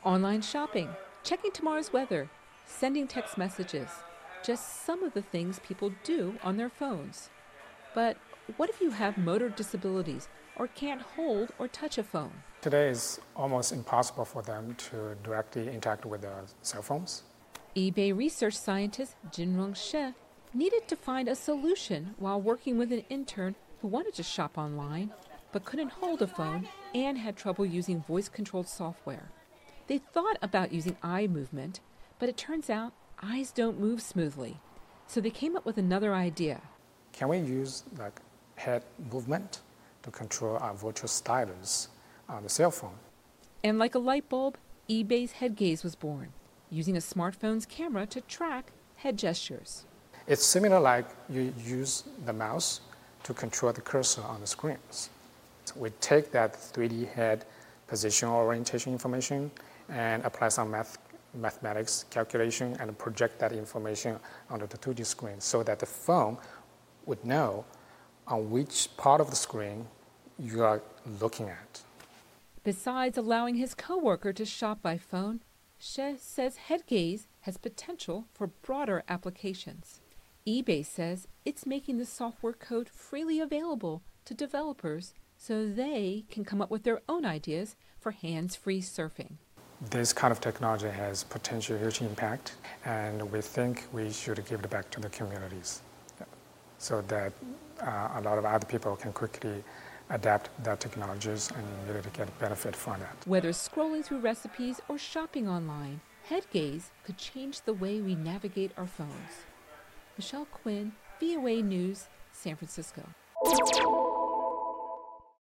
Online shopping, checking tomorrow's weather, sending text messages. Just some of the things people do on their phones. But what if you have motor disabilities or can't hold or touch a phone? Today it's almost impossible for them to directly interact with their cell phones. eBay research scientist Jinrong She needed to find a solution while working with an intern who wanted to shop online but couldn't hold a phone and had trouble using voice-controlled software. They thought about using eye movement, but it turns out eyes don't move smoothly. So they came up with another idea. Can we use head movement to control our virtual stylus on the cell phone? And like a light bulb, eBay's Head Gaze was born, using a smartphone's camera to track head gestures. It's similar like you use the mouse to control the cursor on the screens. So we take that 3D head position orientation information and apply some mathematics calculation and project that information onto the 2D screen so that the phone would know on which part of the screen you are looking at. Besides allowing his coworker to shop by phone, She says Head Gaze has potential for broader applications. eBay says it's making the software code freely available to developers so they can come up with their own ideas for hands-free surfing. This kind of technology has potential huge impact, and we think we should give it back to the communities so that a lot of other people can quickly adapt their technologies and really get benefit from that. Whether scrolling through recipes or shopping online, Head Gaze could change the way we navigate our phones. Michelle Quinn, VOA News, San Francisco.